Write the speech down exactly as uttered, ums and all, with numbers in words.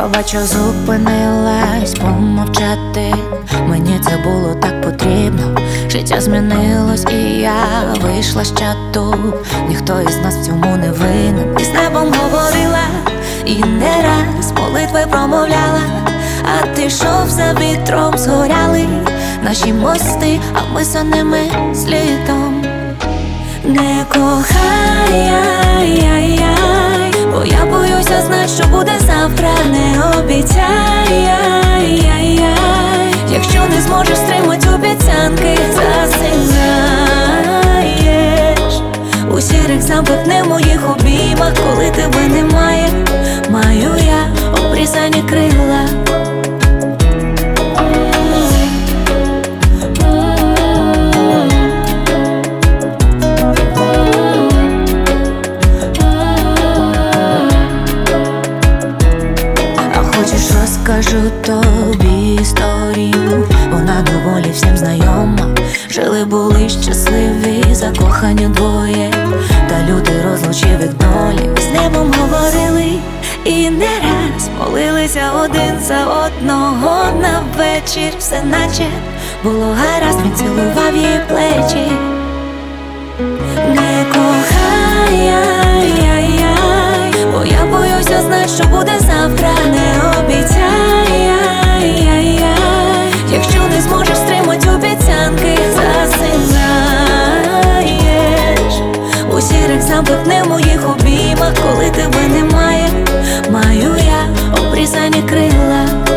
Пробач, що зупинилась помовчати. Мені це було так потрібно. Життя змінилось і я вийшла з чату. Ніхто із нас в цьому не винен. І з небом говорила, і не раз молитви промовляла. А ти йшов за вітром, згоряли наші мости, а ми за ними слідом. Не кохай, ай-яй-яй, бо я боюся знать, що буде завтра. Не обіцяй, ай-яй-яй, якщо не зможеш стримать обіцянки, засинаєш у сірих замкнених моїх обіймах. Коли тебе немає, маю я обрізані крила. Розкажу тобі історію, вона доволі всім знайома. Жили були щасливі, закохані двоє, та лютий розлучив їх долі. З небом говорили і не раз молилися один за одного. На вечір все наче було гаразд, він цілував її плечі. Не кохай, ай-яй-яй, бо я боюся знать, що буде завтра. Не обіцяй, ай-яй-яй, якщо не зможеш стримать обіцянки, засинаєш у сірих замкнених моїх обіймах. Коли тебе немає, маю я обрізані крила.